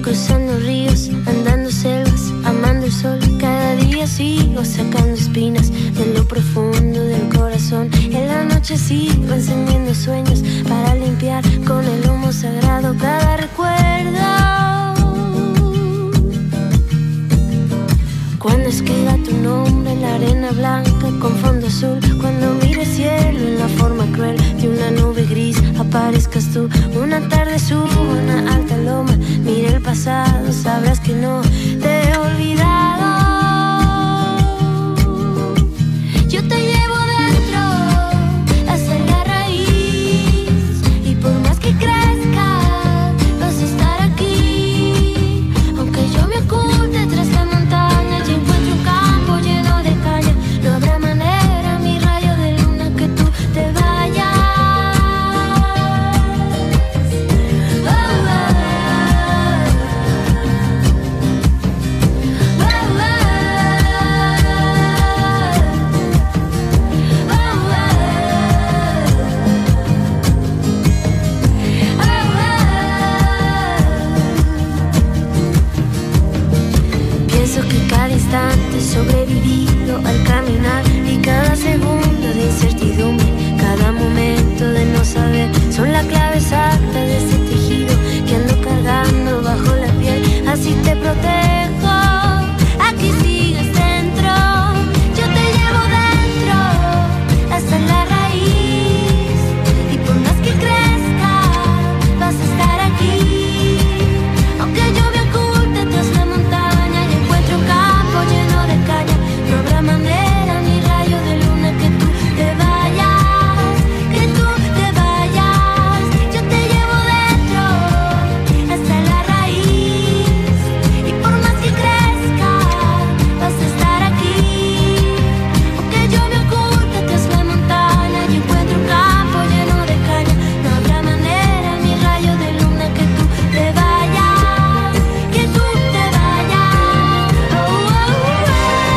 cruzando ríos, andando selvas, amando el sol. Cada día sigo sacando espinas de lo profundo del corazón. En la noche sigo encendiendo sueños para limpiar con el humo sagrado cada recuerdo. Cuando escriba tu nombre en la arena blanca con fondo azul, cuando mire el cielo en la forma cruel de una nube gris, aparezcas tú. Una tarde subo una alta loma, mire el pasado, sabrás que no te he olvidado. Yo te llevo dentro hasta la raíz, y por más que crezca vas a estar aquí. Aunque yo me oculte tras la montaña y encuentre un campo lleno de caña, no habrá manera, mi rayo de luna, que tú te vayas. Pienso que cada instante sobrevivido al caminar, y cada segundo de incertidumbre, cada momento de no saber, son la clave exacta de ese tejido que ando cargando bajo la piel. Así te protejo, aquí sigues dentro. Yo te llevo dentro hasta la raíz, y por más que crezca vas a estar aquí. Aunque yo me oculte tras la montaña y encuentre un campo lleno de caña, no habrá manera, mi rayo de luna, que tú te vayas, que tú te vayas. Yo te llevo dentro hasta la raíz, y por más que crezca vas a estar aquí. Aunque yo me oculte tras la montaña y encuentre un campo lleno de caña, no habrá manera, mi rayo de luna, que tú te vayas, que tú te vayas. Oh, oh, oh,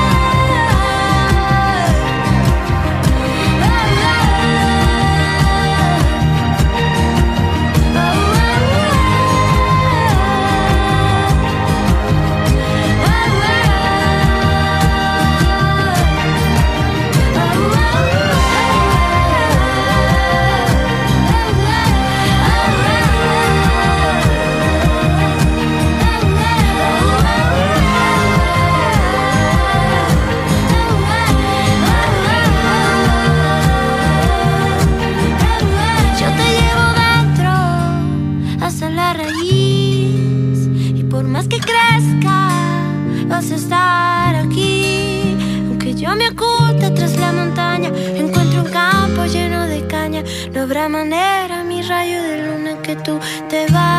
yo te llevo dentro hasta la raíz, y por más que crezca vas a estar aquí. Aunque yo me oculte tras la montaña, encuentro un campo lleno de caña, no habrá manera, mi rayo de luna, que tú te vayas.